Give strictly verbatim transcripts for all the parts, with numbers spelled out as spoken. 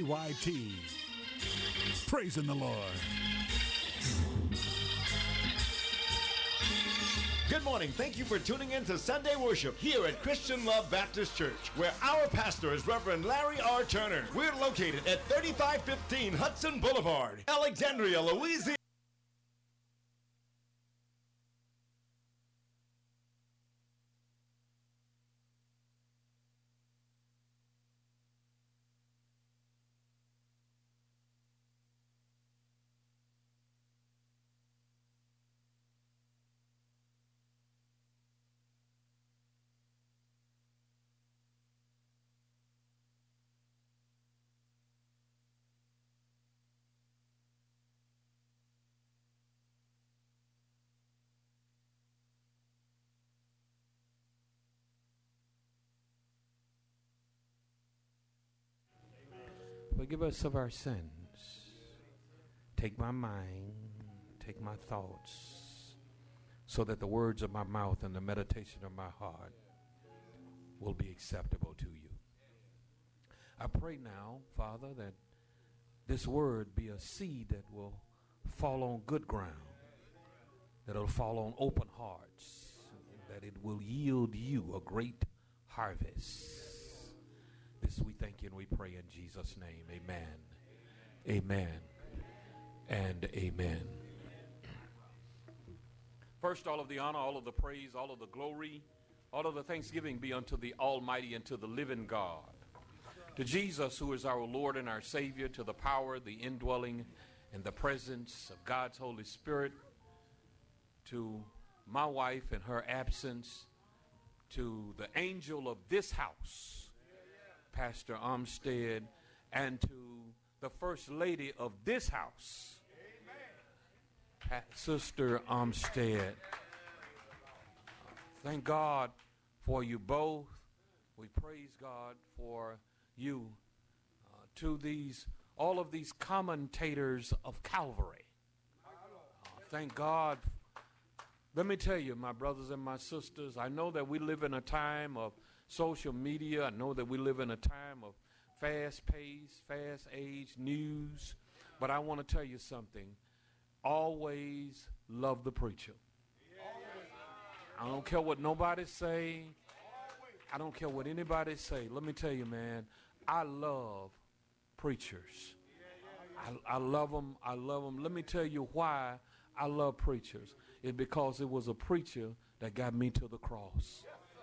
Y T. Praising the Lord. Good morning. Thank you for tuning in to Sunday worship here at Christian Love Baptist Church, where our pastor is Reverend Larry R. Turner. We're located at thirty-five fifteen Hudson Boulevard, Alexandria, Louisiana. Forgive us of our sins. Take my mind, take my thoughts, so that the words of my mouth and the meditation of my heart will be acceptable to you. I pray now, Father, that this word be a seed that will fall on good ground, that it'll fall on open hearts, that it will yield you a great harvest. This we thank you and we pray in Jesus' name. Amen. Amen. And amen. First, all of the honor, all of the praise, all of the glory, all of the thanksgiving be unto the Almighty and to the living God. To Jesus, who is our Lord and our Savior, to the power, the indwelling, and the presence of God's Holy Spirit, to my wife in her absence, to the angel of this house, Pastor Armstead, and to the First Lady of this house, pa- Sister Armstead. Thank God for you both. We praise God for you. Uh, to these, all of these commentators of Calvary. Uh, thank God. Let me tell you, my brothers and my sisters, I know that we live in a time of social media. I know that we live in a time of fast-paced, fast-age news. But I want to tell you something. Always love the preacher. I don't care what nobody say. I don't care what anybody say. Let me tell you, man, I love preachers. I, I love them. I love them. Let me tell you why I love preachers. It's because it was a preacher that got me to the cross.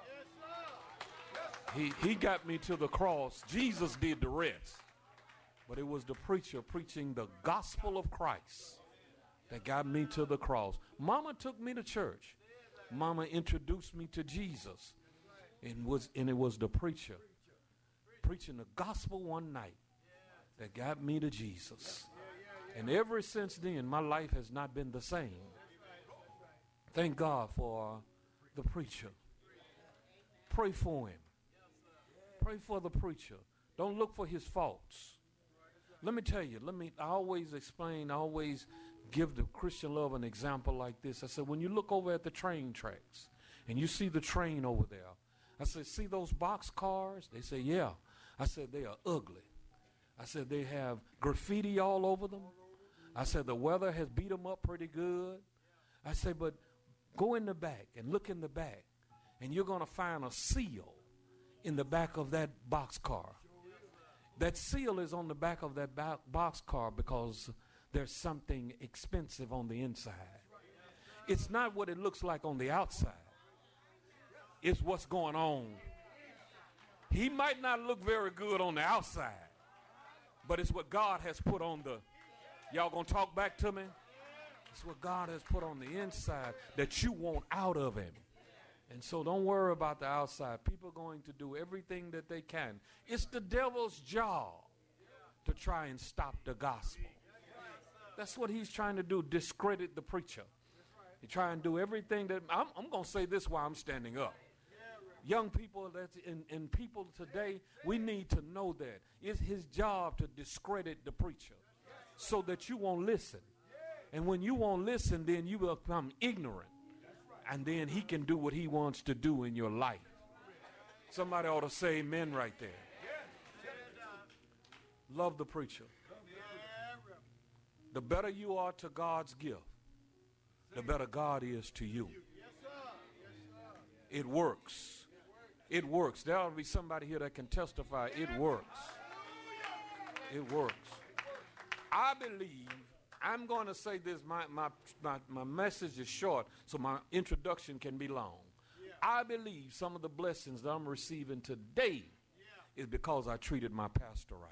He, he got me to the cross. Jesus did the rest. But it was the preacher preaching the gospel of Christ that got me to the cross. Mama took me to church. Mama introduced me to Jesus. And, was, and it was the preacher preaching the gospel one night that got me to Jesus. And ever since then, my life has not been the same. Thank God for the preacher. Pray for him. Pray for the preacher. Don't look for his faults. Let me tell you, let me, I always explain, I always give the Christian Love an example like this. I said, when you look over at the train tracks and you see the train over there, I said, see those box cars? They say, yeah. I said, they are ugly. I said, they have graffiti all over them. I said, the weather has beat them up pretty good. I said, but go in the back and look in the back, and you're going to find a seal in the back of that boxcar. That seal is on the back of that ba- boxcar because there's something expensive on the inside. It's not what it looks like on the outside. It's what's going on. He might not look very good on the outside, but it's what God has put on the... Y'all gonna talk back to me? It's what God has put on the inside that you want out of him. And so don't worry about the outside. People are going to do everything that they can. It's the devil's job to try and stop the gospel. That's what he's trying to do, discredit the preacher. He try and do everything that... I'm, I'm going to say this while I'm standing up. Young people that's in, and people today, we need to know that it's his job to discredit the preacher so that you won't listen. And when you won't listen, then you will become ignorant. And then he can do what he wants to do in your life. Somebody ought to say amen right there. Love the preacher. The better you are to God's gift, the better God is to you. It works. It works. There ought to be somebody here that can testify. It works. It works. I believe, I'm going to say this, my, my, my, my message is short, so my introduction can be long. I believe some of the blessings that I'm receiving today is because I treated my pastor right.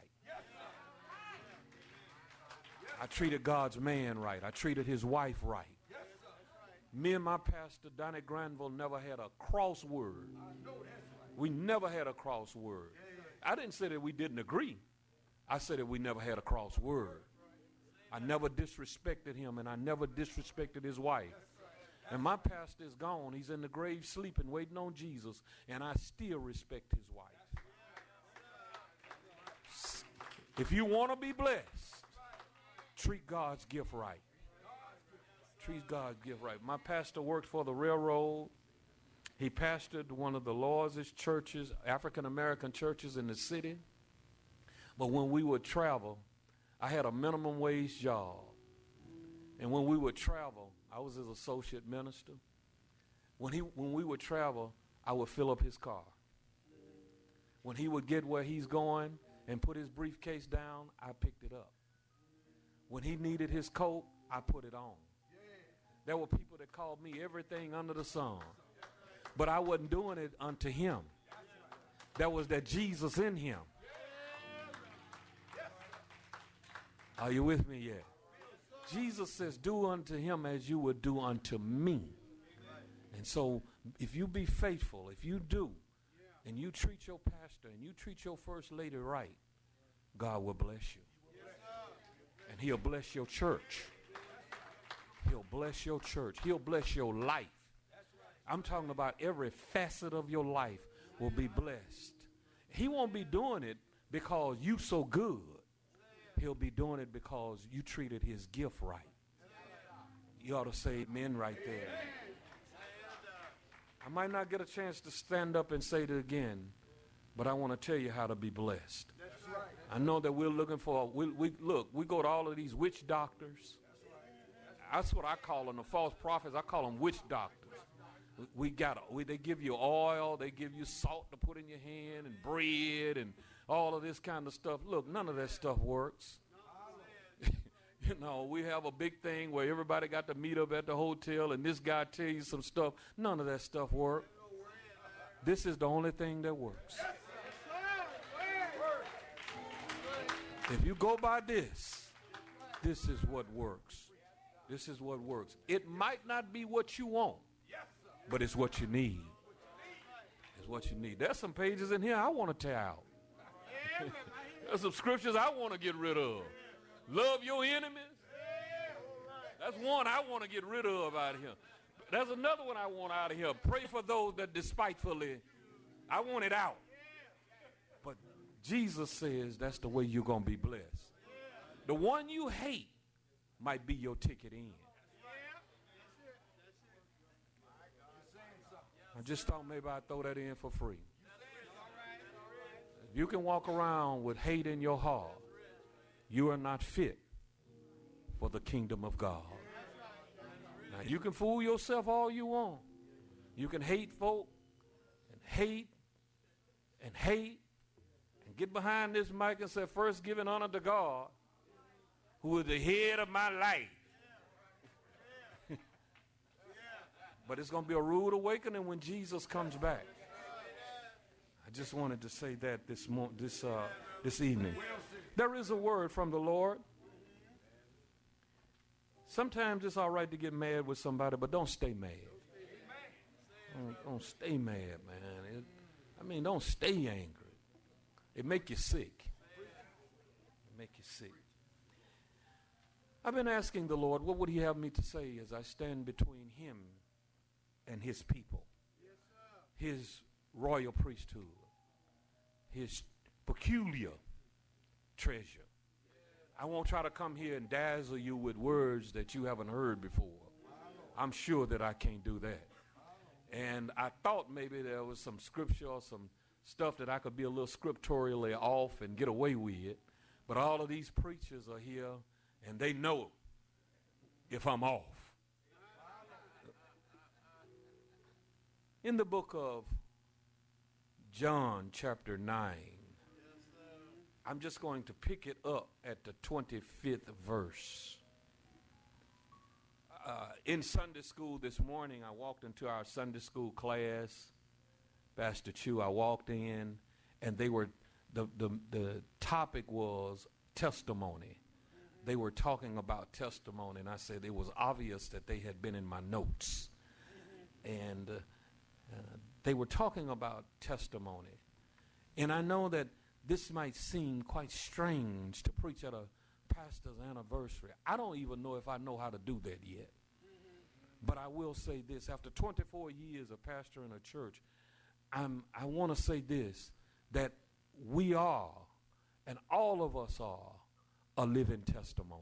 I treated God's man right. I treated his wife right. Me and my pastor, Donnie Granville, never had a cross word. We never had a cross word. I didn't say that we didn't agree. I said that we never had a cross word. I never disrespected him, and I never disrespected his wife. And my pastor is gone. He's in the grave sleeping, waiting on Jesus, and I still respect his wife. If you want to be blessed, treat God's gift right. Treat God's gift right. My pastor worked for the railroad. He pastored one of the largest churches, African-American churches in the city. But when we would travel, I had a minimum wage job. And when we would travel, I was his associate minister. When, he, when we would travel, I would fill up his car. When he would get where he's going and put his briefcase down, I picked it up. When he needed his coat, I put it on. There were people that called me everything under the sun. But I wasn't doing it unto him. There was that Jesus in him. Are you with me yet? Jesus says, do unto him as you would do unto me. And so if you be faithful, if you do, and you treat your pastor and you treat your first lady right, God will bless you. And he'll bless your church. He'll bless your church. He'll bless your life. I'm talking about every facet of your life will be blessed. He won't be doing it because you so good. He'll be doing it because you treated his gift right. You ought to say amen right there. I might not get a chance to stand up and say it again, but I want to tell you how to be blessed. I know that we're looking for, we, we look, we go to all of these witch doctors. That's what I call them, the false prophets. I call them witch doctors. We got, we, they give you oil, they give you salt to put in your hand and bread and all of this kind of stuff. Look, none of that stuff works. You know, we have a big thing where everybody got to meet up at the hotel and this guy tell you some stuff. None of that stuff works. This is the only thing that works. If you go by this, this is what works. This is what works. It might not be what you want, but it's what you need. It's what you need. There's some pages in here I want to tear out. There's some scriptures I want to get rid of. Love your enemies. That's one I want to get rid of out of here. There's another one I want out of here. Pray for those that despitefully. I want it out. But Jesus says that's the way you're going to be blessed. The one you hate might be your ticket in. I just thought maybe I'd throw that in for free. If you can walk around with hate in your heart, you are not fit for the kingdom of God. Now, you can fool yourself all you want. You can hate folk and hate and hate and get behind this mic and say, first giving honor to God, who is the head of my life. But it's going to be a rude awakening when Jesus comes back. I just wanted to say that this mo- this uh, this evening. There is a word from the Lord. Sometimes it's all right to get mad with somebody, but don't stay mad. Don't, don't stay mad, man. It, I mean, don't stay angry. It make you sick. It make you sick. I've been asking the Lord, what would he have me to say as I stand between him and his people, his royal priesthood, his peculiar treasure. I won't try to come here and dazzle you with words that you haven't heard before. I'm sure that I can't do that. And I thought maybe there was some scripture or some stuff that I could be a little scripturally off and get away with. But all of these preachers are here, and they know if I'm off. In the book of John chapter nine, I'm just going to pick it up at the twenty-fifth verse. Uh, in Sunday school this morning, I walked into our Sunday school class. Pastor Chu, I walked in, and they were, the, the, the topic was testimony. They were talking about testimony, and I said it was obvious that they had been in my notes. And uh, uh, they were talking about testimony. And I know that this might seem quite strange to preach at a pastor's anniversary. I don't even know if I know how to do that yet. Mm-hmm. But I will say this. After twenty-four years of pastoring a church, I'm, I want to say this, that we are, and all of us are, a living testimony.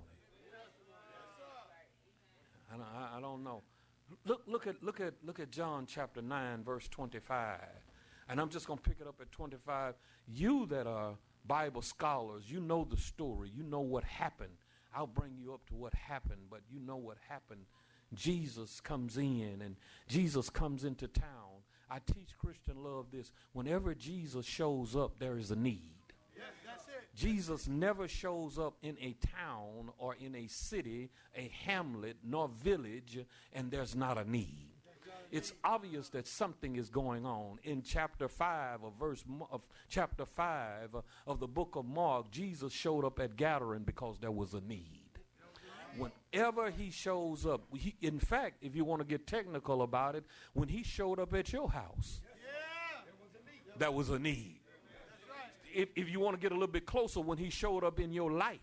I, I, I don't know. Look, look at, look at, look at John chapter nine, verse twenty-five. And I'm just going to pick it up at twenty-five. You that are Bible scholars, you know the story. You know what happened. I'll bring you up to what happened, but you know what happened. Jesus comes in, and Jesus comes into town. I teach Christian love this. Whenever Jesus shows up, there is a need. Yes, that's it. Jesus never shows up in a town or in a city, a hamlet, nor village, and there's not a need. It's obvious that something is going on. In chapter five of verse of chapter five of the book of Mark, Jesus showed up at Gadarene because there was a need. Whenever he shows up, he, in fact, if you want to get technical about it, when he showed up at your house, yeah, there was a need. If, if you want to get a little bit closer, when he showed up in your life,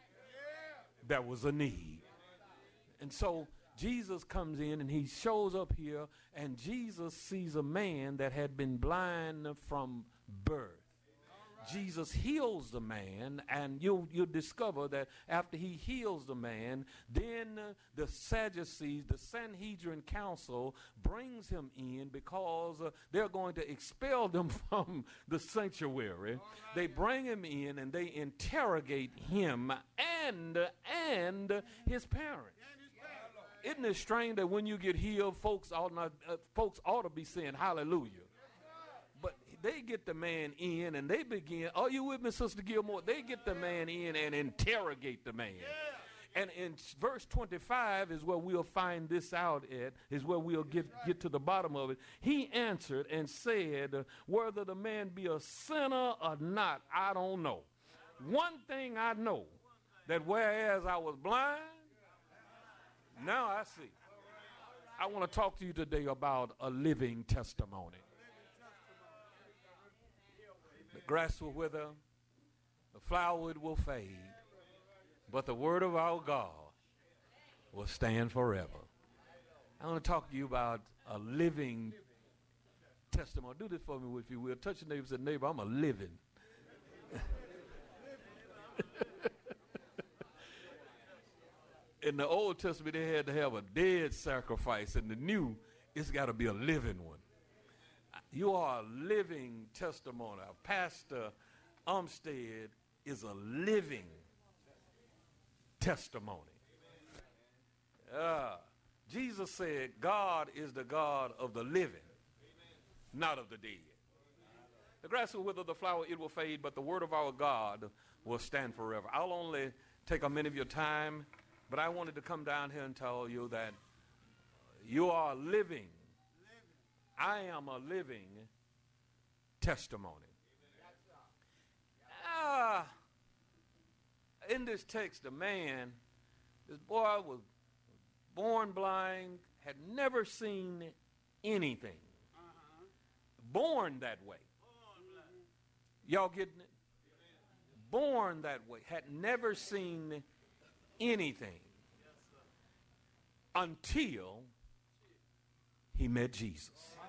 yeah, there was a need. And so Jesus comes in and he shows up here, and Jesus sees a man that had been blind from birth. Jesus heals the man, and you'll, you'll discover that after he heals the man, then uh, the Sadducees, the Sanhedrin council, brings him in because uh, they're going to expel them from the sanctuary. Right. They bring him in, and they interrogate him and, and his parents. Isn't it strange that when you get healed, folks ought, not, uh, folks ought to be saying hallelujah? But they get the man in, and they begin, are you with me, Sister Gilmore? They get the man in and interrogate the man. And in verse twenty-five is where we'll find this out at, is where we'll get, get to the bottom of it. He answered and said, whether the man be a sinner or not, I don't know. One thing I know, that whereas I was blind, now I see. I want to talk to you today about a living testimony. The grass will wither, the flower will fade, but the word of our God will stand forever. I want to talk to you about a living testimony. Do this for me, if you will. Touch your neighbor and say, neighbor, I'm a living. In the Old Testament, they had to have a dead sacrifice. In the New, it's got to be a living one. You are a living testimony. Pastor Umstead is a living testimony. Uh, Jesus said, God is the God of the living, not of the dead. The grass will wither, the flower, it will fade, but the word of our God will stand forever. I'll only take a minute of your time, but I wanted to come down here and tell you that you are living. I am a living testimony. Ah, in this text, the man, this boy was born blind, had never seen anything. Uh-huh. Born that way. Y'all getting it? Born that way, had never seen anything until he met Jesus.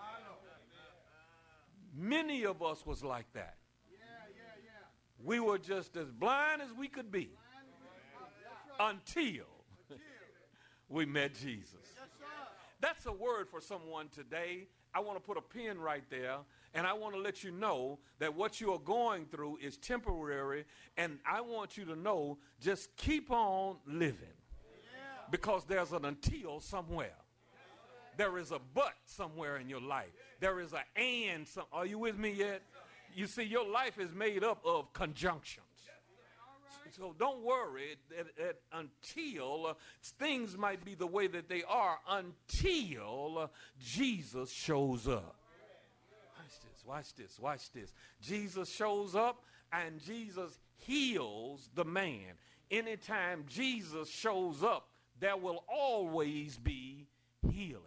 Many of us was like that. We were just as blind as we could be until we met Jesus. That's that's a word for someone today. I want to put a pin right there, and I want to let you know that what you are going through is temporary, and I want you to know just keep on living, because there's an until somewhere. There is a but somewhere in your life. There is an and. Some, are you with me yet? You see, your life is made up of conjunctions. So don't worry that, that until uh, things might be the way that they are until uh, Jesus shows up. Watch this, watch this, watch this. Jesus shows up and Jesus heals the man. Anytime Jesus shows up, there will always be healing.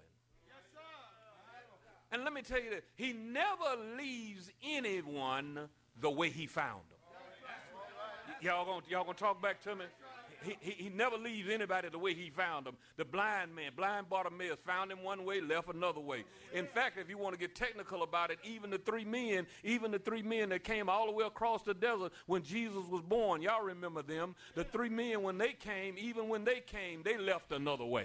And let me tell you that he never leaves anyone the way he found them. Y'all gonna, y'all gonna talk back to me? He, he, he never leaves anybody the way he found them. The blind man, blind Bartimaeus, found him one way, left another way. In fact, if you want to get technical about it, even the three men, even the three men that came all the way across the desert when Jesus was born, y'all remember them. The three men, when they came, even when they came, they left another way.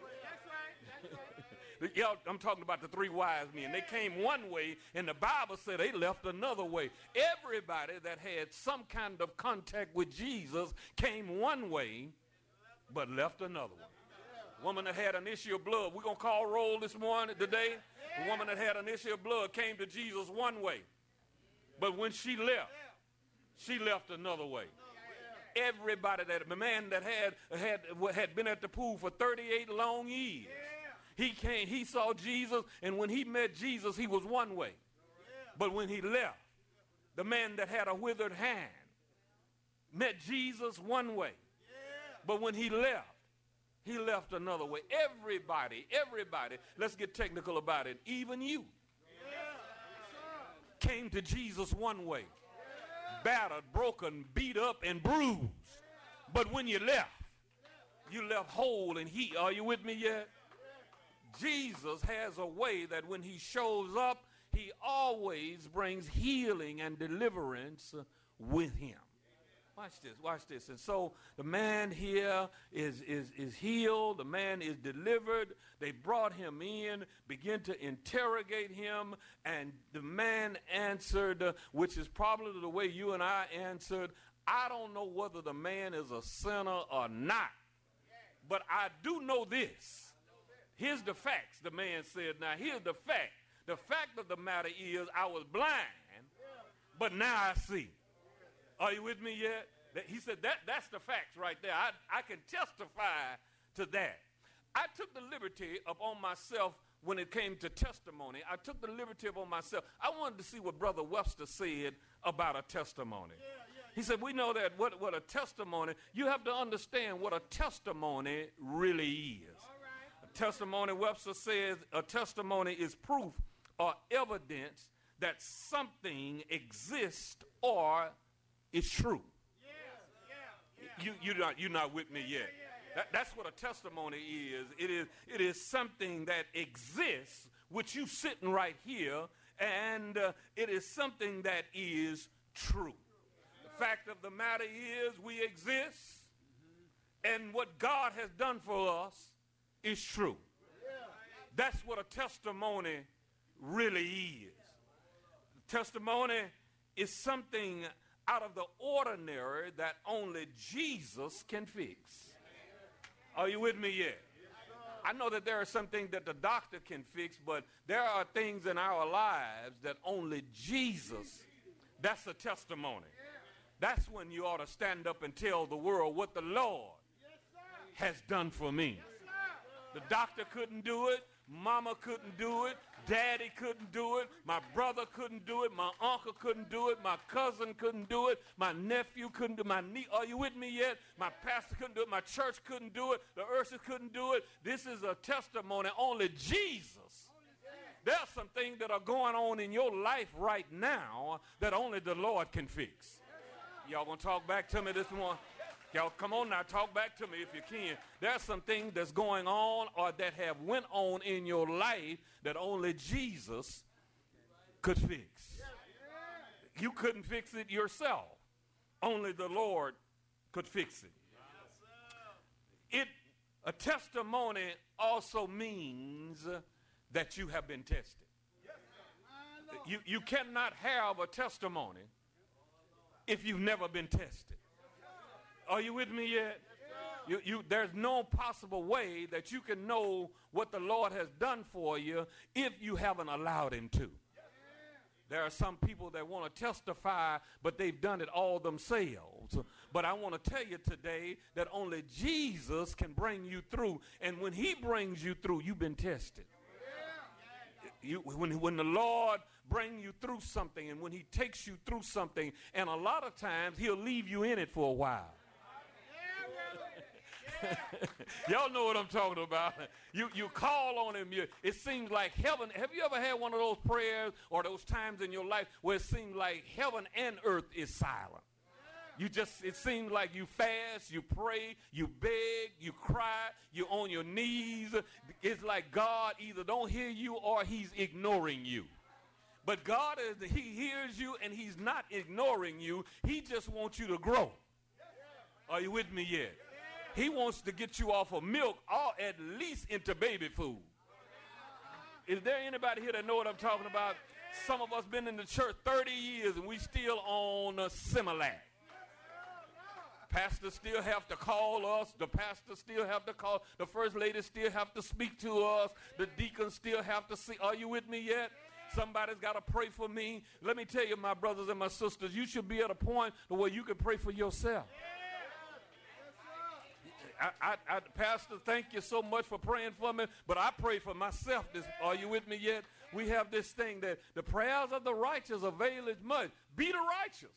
Y'all, I'm talking about the three wise men. They came one way, and the Bible said they left another way. Everybody that had some kind of contact with Jesus came one way, but left another one. A woman that had an issue of blood, we're going to call roll this morning, today. A woman that had an issue of blood came to Jesus one way, but when she left, she left another way. Everybody that, the man that had, had, had been at the pool for thirty-eight long years, He came, he saw Jesus, and when he met Jesus, he was one way. But when he left, the man that had a withered hand met Jesus one way. But when he left, he left another way. Everybody, everybody, let's get technical about it, even you, came to Jesus one way. Battered, broken, beat up, and bruised. But when you left, you left whole and healed. Are you with me yet? Jesus has a way that when he shows up, he always brings healing and deliverance with him. Watch this, watch this. And so the man here is, is, is healed. The man is delivered. They brought him in, began to interrogate him, and the man answered, uh, which is probably the way you and I answered, I don't know whether the man is a sinner or not, but I do know this. Here's the facts, the man said. Now, here's the fact. The fact of the matter is I was blind, but now I see. Are you with me yet? He said, that, that's the facts right there. I, I can testify to that. I took the liberty upon myself when it came to testimony. I took the liberty upon myself. I wanted to see what Brother Webster said about a testimony. He said, we know that what, what a testimony, you have to understand what a testimony really is. Testimony, Webster says, a testimony is proof or evidence that something exists or is true. Yeah, yeah, you, you're, not, you're not with me yet. Yeah, yeah, yeah. That, that's what a testimony is. It is. It is something that exists with you sitting right here, and uh, it is something that is true. The fact of the matter is we exist, and what God has done for us is true. That's what a testimony really is. Testimony is something out of the ordinary that only Jesus can fix. Are you with me yet? I know that there are some things that the doctor can fix, but there are things in our lives that only Jesus, that's a testimony. That's when you ought to stand up and tell the world what the Lord has done for me. The doctor couldn't do it. Mama couldn't do it. Daddy couldn't do it. My brother couldn't do it. My uncle couldn't do it. My cousin couldn't do it. My nephew couldn't do it. My niece, are you with me yet? My pastor couldn't do it. My church couldn't do it. The Urshas couldn't do it. This is a testimony. Only Jesus. There are some things that are going on in your life right now that only the Lord can fix. Y'all gonna talk back to me this morning? Y'all come on now, talk back to me if you can. There's some things that's going on or that have went on in your life that only Jesus could fix. You couldn't fix it yourself. Only the Lord could fix it. It a testimony also means that you have been tested. You, you cannot have a testimony if you've never been tested. Are you with me yet? You, you, there's no possible way that you can know what the Lord has done for you if you haven't allowed him to. There are some people that want to testify, but they've done it all themselves. But I want to tell you today that only Jesus can bring you through. And when he brings you through, you've been tested. You, when, when the Lord brings you through something and when he takes you through something, and a lot of times he'll leave you in it for a while. Y'all know what I'm talking about. You you call on him. You, it seems like heaven. Have you ever had one of those prayers or those times in your life where it seems like heaven and earth is silent? You just, it seems like you fast, you pray, you beg, you cry, you're on your knees. It's like God either don't hear you or he's ignoring you. But God, is, he hears you and he's not ignoring you. He just wants you to grow. Are you with me yet? He wants to get you off of milk or at least into baby food. Is there anybody here that know what I'm talking about? Some of us been in the church thirty years and we still on a Similac. Pastor still have to call us. The pastor still have to call. The first lady still have to speak to us. The deacons still have to see. Are you with me yet? Somebody's got to pray for me. Let me tell you, my brothers and my sisters, you should be at a point where you can pray for yourself. I, I, I, Pastor, thank you so much for praying for me, but I pray for myself. This, are you with me yet? We have this thing that the prayers of the righteous availeth much. Be the righteous.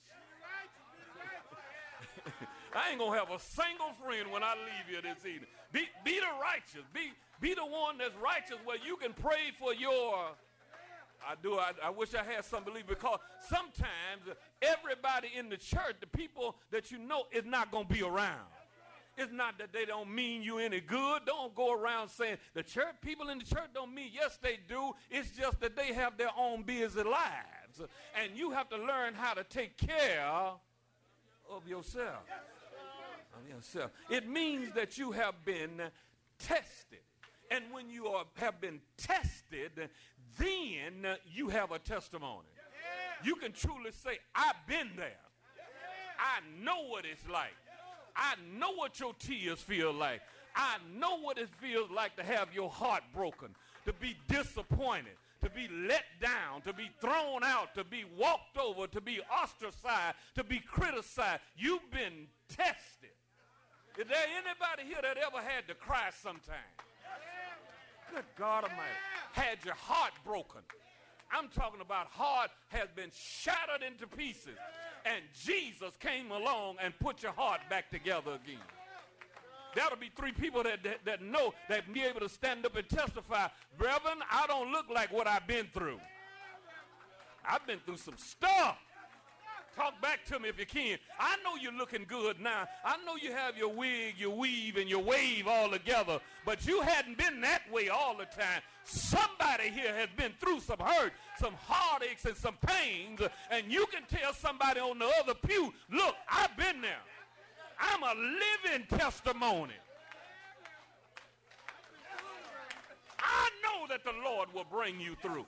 I ain't going to have a single friend when I leave here this evening. Be, be the righteous. Be, be the one that's righteous where you can pray for your... I do. I, I wish I had some belief, because sometimes everybody in the church, the people that you know, is not going to be around. It's not that they don't mean you any good. Don't go around saying the church people in the church don't mean. Yes, they do. It's just that they have their own busy lives. And you have to learn how to take care of yourself. Of yourself. It means that you have been tested. And when you are, have been tested, then you have a testimony. You can truly say, I've been there. I know what it's like. I know what your tears feel like. I know what it feels like to have your heart broken, to be disappointed, to be let down, to be thrown out, to be walked over, to be ostracized, to be criticized. You've been tested. Is there anybody here that ever had to cry sometime? Good God Almighty. Had your heart broken. I'm talking about heart has been shattered into pieces. And Jesus came along and put your heart back together again. That'll be three people that, that, that know, that be able to stand up and testify. Reverend, I don't look like what I've been through. I've been through some stuff. Talk back to me if you can. I know you're looking good now. I know you have your wig, your weave, and your wave all together, but you hadn't been that way all the time. Somebody here has been through some hurt, some heartaches, and some pains, and you can tell somebody on the other pew, look, I've been there. I'm a living testimony. I know that the Lord will bring you through.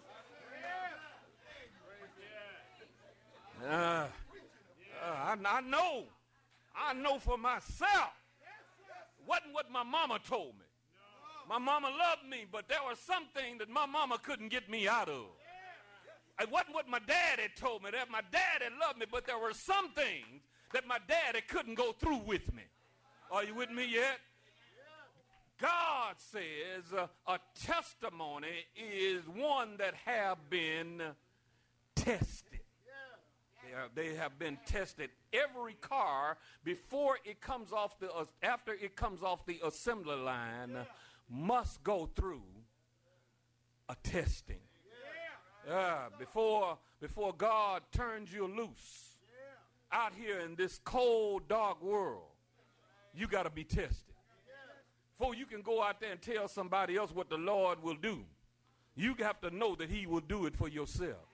Uh, uh, I, I know. I know for myself. Wasn't what my mama told me. My mama loved me, but there were some things that my mama couldn't get me out of. It wasn't what my daddy told me. That my daddy loved me, but there were some things that my daddy couldn't go through with me. Are you with me yet? God says uh, a testimony is one that have been tested. They, are, they have been tested. Every car, before it comes off the, uh, after it comes off the assembly line, uh, must go through a testing. Uh, before, before God turns you loose out here in this cold, dark world, you got to be tested. Before you can go out there and tell somebody else what the Lord will do, you have to know that he will do it for yourself.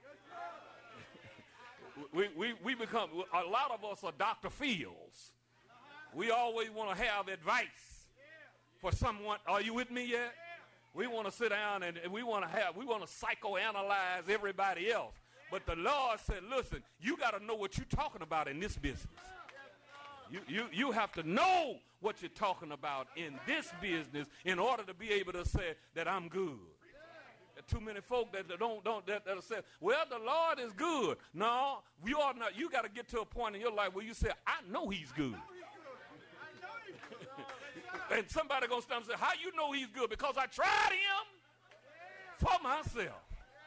we, we, we become, a lot of us are Doctor Fields. We always want to have advice for someone. Are you with me yet? We want to sit down and, and we want to have, we want to psychoanalyze everybody else. But the Lord said, listen, you got to know what you're talking about in this business. You, you, you have to know what you're talking about in this business in order to be able to say that I'm good. There are too many folk that don't, don't that, that'll say, well, the Lord is good. No, you are not. You got to get to a point in your life where you say, I know he's good. And somebody going to stand and say, how you know he's good? Because I tried him for myself.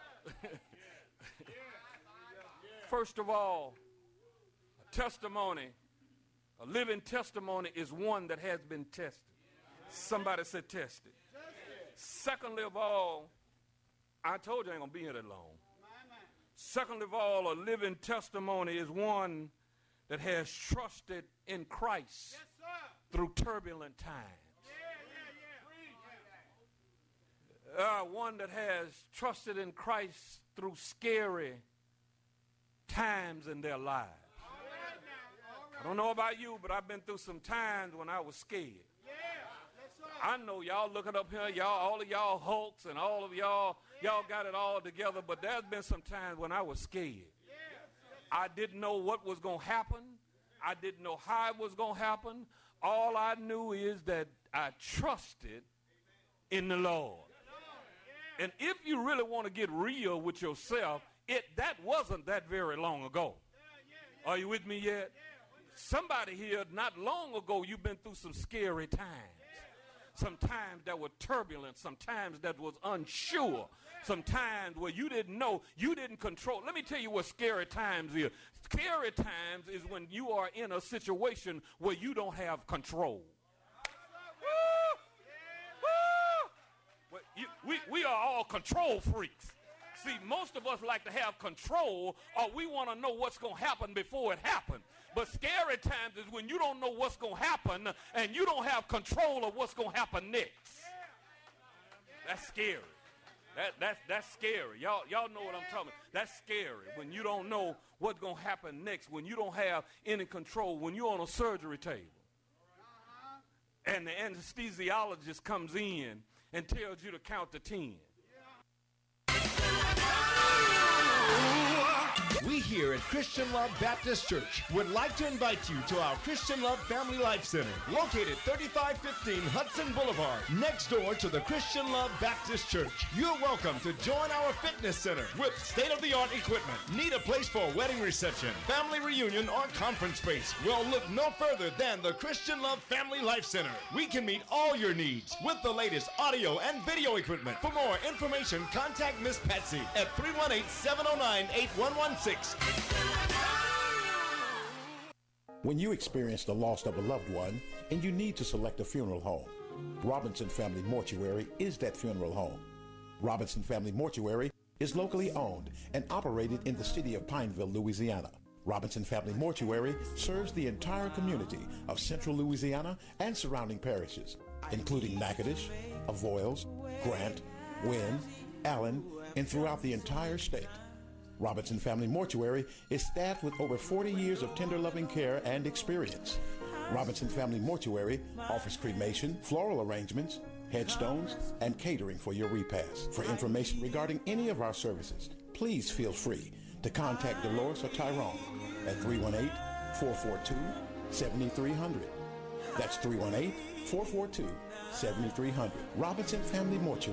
First of all, a testimony, a living testimony is one that has been tested. Somebody said tested. Secondly of all, I told you I ain't going to be here that long. Secondly of all, a living testimony is one that has trusted in Christ through turbulent times. Uh, one that has trusted in Christ through scary times in their lives. I don't know about you, but I've been through some times when I was scared. I know y'all looking up here, y'all, all of y'all hulks and all of y'all, y'all got it all together, but there's been some times when I was scared. I didn't know what was going to happen. I didn't know how it was going to happen. All I knew is that I trusted in the Lord. And if you really want to get real with yourself, it that wasn't that very long ago. Are you with me yet? Somebody here, not long ago, you've been through some scary times. Some times that were turbulent, sometimes that was unsure, sometimes where you didn't know, you didn't control. Let me tell you what scary times is. Scary times is when you are in a situation where you don't have control. Woo! Woo! Well, you, we, we are all control freaks. See, most of us like to have control, or we want to know what's going to happen before it happens. But scary times is when you don't know what's going to happen and you don't have control of what's going to happen next. That's scary. That, that's, that's scary. Y'all, y'all know what I'm talking about. That's scary when you don't know what's going to happen next, when you don't have any control, when you're on a surgery table. And the anesthesiologist comes in and tells you to count to ten. We here at Christian Love Baptist Church would like to invite you to our Christian Love Family Life Center, located thirty-five fifteen Hudson Boulevard, next door to the Christian Love Baptist Church. You're welcome to join our fitness center with state-of-the-art equipment. Need a place for a wedding reception, family reunion, or conference space? Well, look no further than the Christian Love Family Life Center. We can meet all your needs with the latest audio and video equipment. For more information, contact Miss Patsy at three one eight, seven oh nine, eight one one six. When you experience the loss of a loved one and you need to select a funeral home, Robinson Family Mortuary is that funeral home. Robinson Family Mortuary is locally owned and operated in the city of Pineville, Louisiana. Robinson Family Mortuary serves the entire community of central Louisiana and surrounding parishes, including Natchitoches, Avoyelles, Grant, Wynne, Allen, and throughout the entire state. Robinson Family Mortuary is staffed with over forty years of tender loving care and experience. Robinson Family Mortuary offers cremation, floral arrangements, headstones, and catering for your repast. For information regarding any of our services, please feel free to contact Dolores or Tyrone at three one eight, four four two, seven three zero zero. That's three one eight, four four two, seven three zero zero. Robinson Family Mortuary.